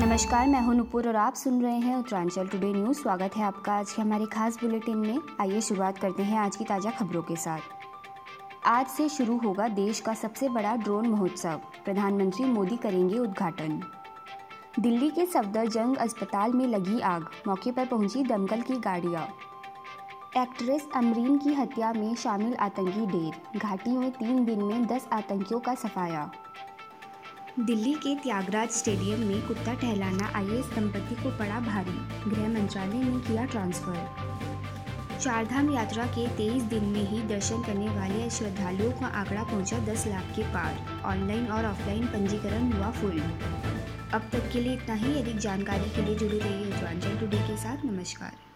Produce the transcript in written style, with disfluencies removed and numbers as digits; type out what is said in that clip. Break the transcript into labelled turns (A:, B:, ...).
A: नमस्कार, मैं हूं नुपुर और आप सुन रहे हैं उत्तरांचल टुडे न्यूज़। स्वागत है आपका आज के हमारे खास बुलेटिन में। आइए शुरुआत करते हैं आज की ताज़ा खबरों के साथ। आज से शुरू होगा देश का सबसे बड़ा ड्रोन महोत्सव, प्रधानमंत्री मोदी करेंगे उद्घाटन। दिल्ली के सफदरजंग अस्पताल में लगी आग, मौके पर पहुंची दमकल की गाड़ियां। एक्ट्रेस अमरीन की हत्या में शामिल आतंकी ढेर, घाटी में 3 दिन में 10 आतंकियों का सफाया। दिल्ली के त्यागराज स्टेडियम में कुत्ता टहलाना आईएएस दंपति को पड़ा भारी, गृह मंत्रालय ने किया ट्रांसफर। चारधाम यात्रा के 23 दिन में ही दर्शन करने वाले श्रद्धालुओं का आंकड़ा पहुंचा 10 लाख के पार। ऑनलाइन और ऑफलाइन पंजीकरण हुआ फुल। अब तक के लिए इतना ही। अधिक जानकारी के लिए जुड़े रहिए उत्तरांचल टुडे के साथ। नमस्कार।